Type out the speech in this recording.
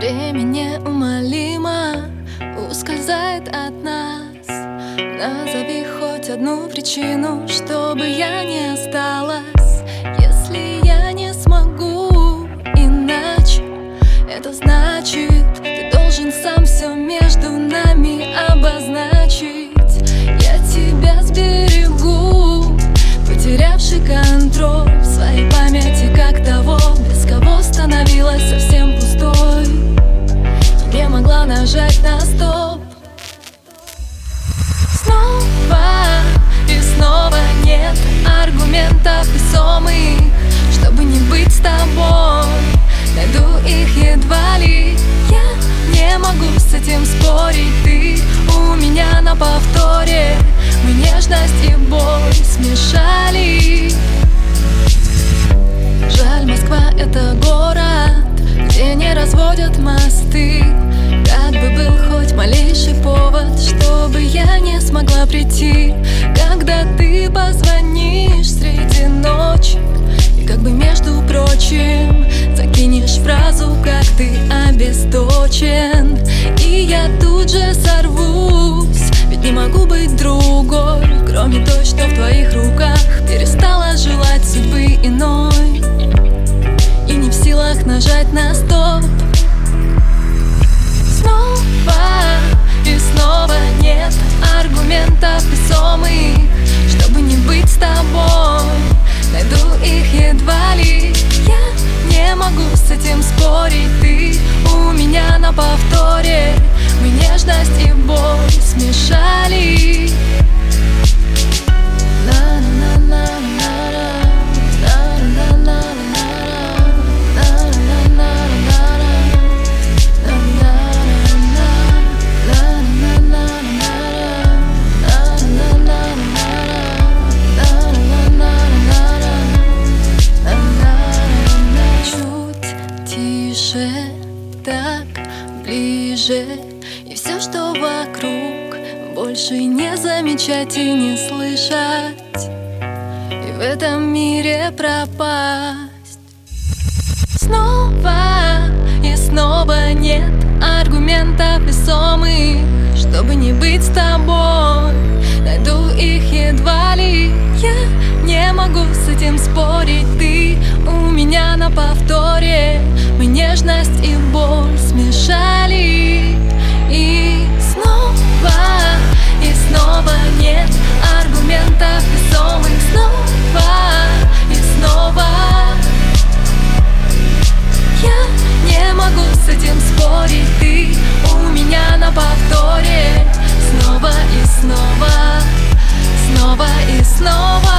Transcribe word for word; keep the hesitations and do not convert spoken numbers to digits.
Время неумолимо ускользает от нас. Назови хоть одну причину, чтобы я не осталась. Если я не смогу иначе, это значит, ты должен сам все между нами обозначить. Я тебя сберегу, потерявший контроль в своей памяти, как того, без кого становилась совсем пустой. Не могла нажать на стоп. Снова и снова нет аргументов весомых, чтобы не быть с тобой. Найду их едва ли, я не могу с этим спорить. Ты у меня на повторе, мы нежность и боль смешали. Жаль, Москва — это город, где не разводят мосты. Как бы был хоть малейший повод, чтобы я не смогла прийти, когда ты позвонишь среди ночи, и как бы, между прочим, закинешь фразу, как ты обесточен. И я тут же сорвусь, ведь не могу быть другой, кроме той, что в твоих руках. Перестала желать судьбы иной и не в силах нажать на стоп. Снова и снова нет аргументов весомых, чтобы не быть с тобой. Найду их едва ли, я не могу с этим спорить. Ты у меня на повторе, мы нежность и боль смешали. Так ближе, и все, что вокруг, больше не замечать и не слышать, и в этом мире пропасть. Снова и снова нет аргументов весомых, чтобы не быть с тобой. Найду их едва ли, я не могу с этим спорить. Ты у меня на повторе, мы нежность и боль смешали. И снова и снова нет аргументов весомых. Снова и снова я не могу с этим спорить. Ты у меня на повторе, снова и снова, снова и снова.